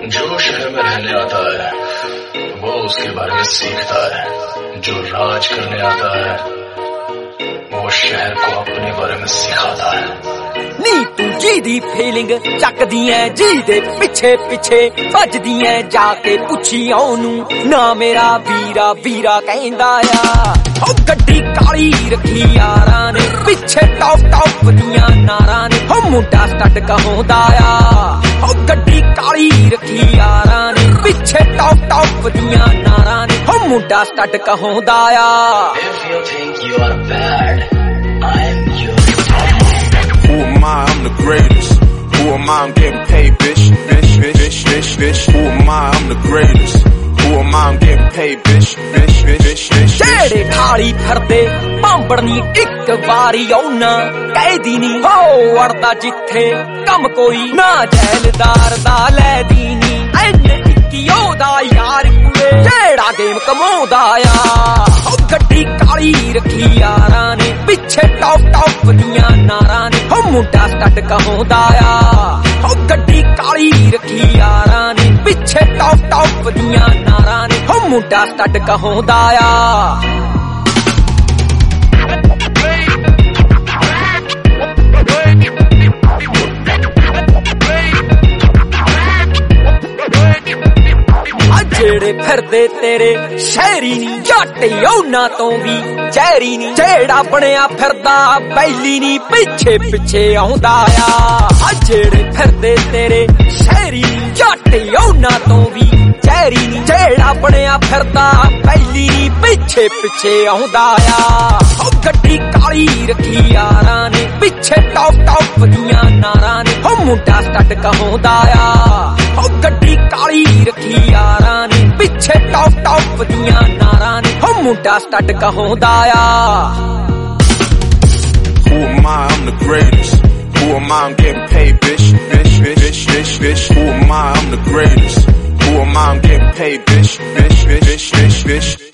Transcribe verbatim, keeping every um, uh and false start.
जो शहर में रहने आता है वो उसके बारे में सीखता है, जो राज करने आता है वो शहर को अपने बारे में सिखाता है। नी तू जी दी फीलिंग चकदी ऐ जी दे पिछे पिछे भजदी ऐ जाके पुछी ओनू ना मेरा वीरा वीरा कहंदा आ। ओ गड्डी काली रखी यारां ने पिछे टॉप टॉप दियां नारां ने ओ मुंडा स्टड कहोंदा आ। ओ गड्डी काली रखी यारां ने पिछे टॉप टॉप दियां नारां ने ओ मुंडा स्टड कहोंदा आ। If you think you are bad, I'm you. Who am I? I'm the greatest. Who am I? I'm getting paid, bitch, bitch, bitch, bitch, bitch, bitch. Who am I? I'm the greatest. Who am I? I'm getting paid, bitch, bitch, bitch, bitch, bitch. जेड़े ठाली फिरदे भांबड़नी एक वारी औना कहदी नी हो अड़दा जिथे कम कोई ना जैलदार दा लैदी नी एने टिक्की ओदा यार कुए जेड़ा गेम कमाउंदा आ। ओ गड्डी काली रखी यारां ने पिछे टॉप टॉप दियां नारां ने ओ मुंडा स्टड कहोंदा आ। ओ गड्डी काली रखी यारां ने पिछे टॉप टॉप दियां नारां ने ओ मुंडा स्टड कहोंदा आ। जेड़े फिरदे तेरे शहरी नी जाटे औना तो भी जहरी नी जेड़ा बनिया फिरदा बैली नी पिछे पिछे आउंदा आ। जेड़े फिरदे तेरे शहरी नी जाटे औना तो भी जहरी नी जेड़ा बनिया फिरदा बैली नी पिछे पिछे आउंदा आ। ओ गड्डी काली रखी यारां ने पिछे टॉप टॉप दियां नारां ने ओ मुंडा स्टड कहोंदा आ। ओ गड्डी काली रखी यारां ने पिछे टॉप टॉप दियां नारां ने ओ मुंडा स्टड कहोंदा आ। Who am I? I'm the greatest. Who am I? I'm getting paid, bitch, bitch, bitch, bitch, bitch, bitch. Who am I? I'm the greatest. Who am I? I'm getting paid, bitch, bitch, bitch, bitch, bitch, bitch.